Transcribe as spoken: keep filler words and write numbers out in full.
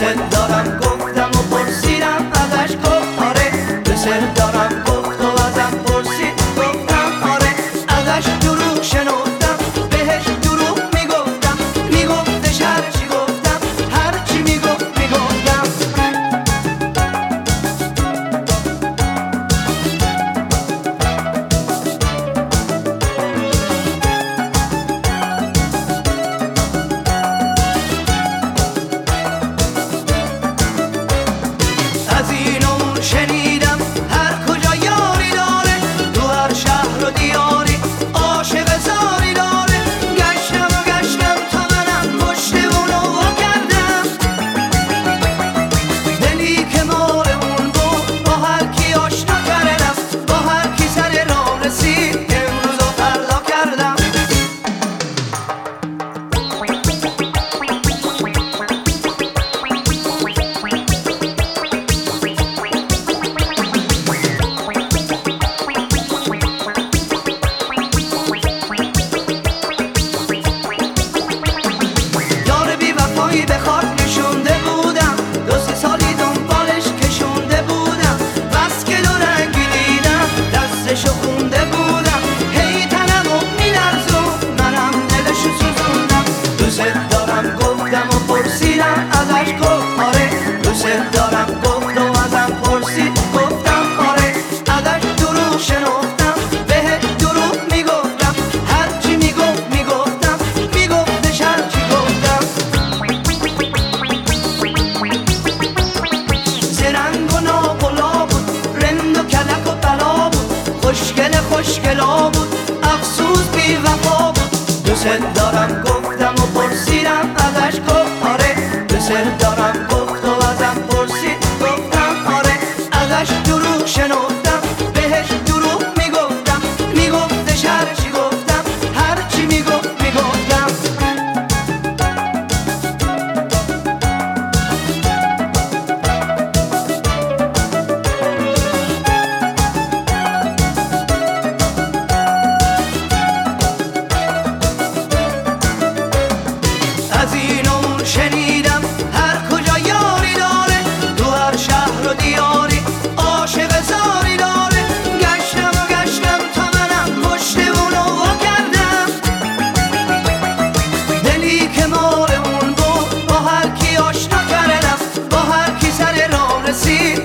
دارم گفتم و پرسیدم ازش گفت آره دوست دارم گفت و ازم پرسید گفتم آره ازش دروغ شنفتم بهش دروغ میگفتم میگفتش هرچی گفتم هرچی میگفت میگفتم از این اون شنیدم هر کجا یاری داره تو هر شهر و دیاری عاشق زاری داره گشتم و گشتم تا منم پشت اونو وا کردم دلی که مال اون بود با هر کی آشنا کردم با هر کی سر راه رسید امروز و فردا کردم به خاک نشونده بودم دو سه سالی دنبالش کشونده بودم بس که دو رنگی دیدم دستشو خونده بودم هی تنمو میلرزون منم دلشو سوزوندم دوست دارم گفتم و پرسیدم ازش گفت آره دوست دارم گفت و ازم پرسید گفتم آره ازش دروغ شنفتم بهش دروغ میگفتم هرچی میگفت میگفتم میگفتش هرچی گفتم رنگ و ناب و لا بود رند و کلک و بلا بود خوشگل خوشگلا بود افسوس بی وفا بود دوست دارم گفتم و پرسیدم ازش گفت آره دوست دارم گفت و ازم پرسید گفتم آره ازش دروغ شنفتم بهش دروغ میگفتم میگفتش هرچی گفتم هرچی میگفت میگفتم از این اون شنیدم هر کجا یاری داره تو هر شهر و دیاری عاشق زاری داره گشتم و گشتم تا منم پشت اونو وا کردم دلی که مال اون بود با هر کی آشنا کردم با هر کی سر راه رسید